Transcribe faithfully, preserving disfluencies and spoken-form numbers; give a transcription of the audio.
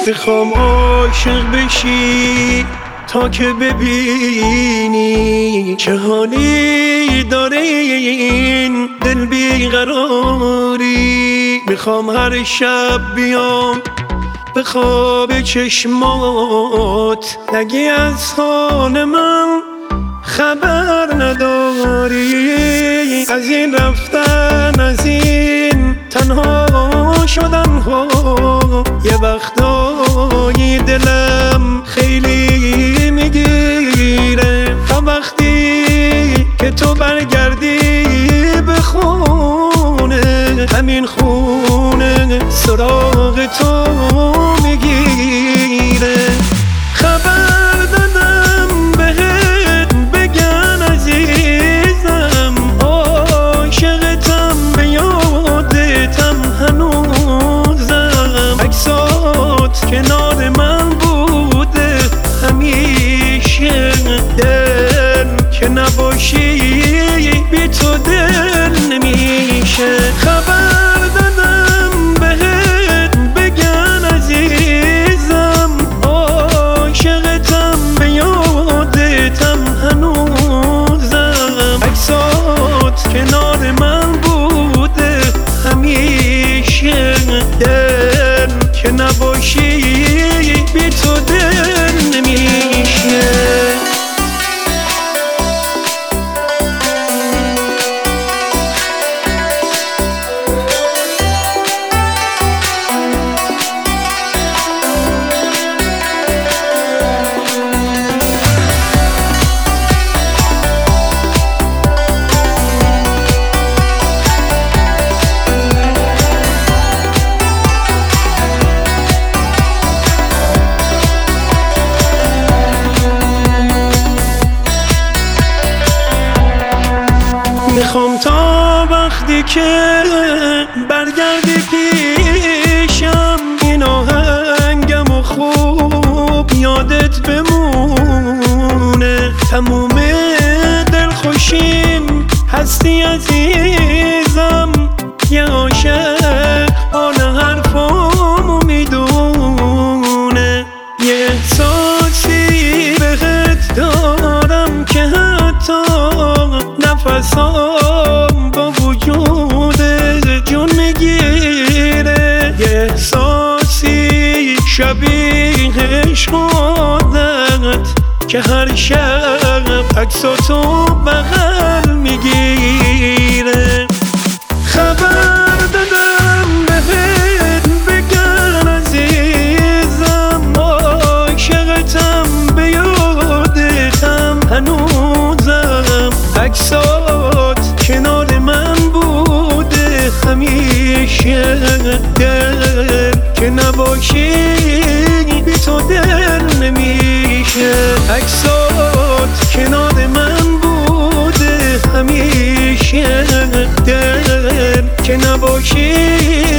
میخوام عاشق بشی تا که ببینی چه حالی داره این دل بیقراری. میخوام هر شب بیام به خواب چشمات، نگی از حال من خبر نداری. از این رفتن، از این تنها شدن ها، یه وقتایی دلم خیلی میگیره. تا وقتی که تو برگردی به خونه، همین خونه سراغ تو میگیره. خبر دادم بهت بگن عزیزم، عاشقتم به یادتم هنوزم. عکسات کنار من بوده همیشه، دل که نباشی بی تو دل نمیشه. خبر دادم بهت بگن عزیزم، عاشقتم به یادتم هنوزم. عکسات کنار من بوده همیشه، دل که نباشی بی تو دل نمیشه. میخوام تا وقتی که برگردی پیشم، این آهنگم و خوب یادت بمونه. تموم دلخوشیم هستی عزیزم، یه عاشق حال حرفامو میدونه. یه احساسی بهت دارم که حتی نفسام با وجود جون میگیره. یه احساسی شبیه عشقت که هر شب عکساتو بغل میگیره. خبر دادم بهت بگن عزیزم، عاشقتم به یادتم هنوزم. عکسات کنار من بوده همیشه، دل که نباشی بی تو دل نمیشه. عکسات کنار من بوده همیشه، دل که نباشی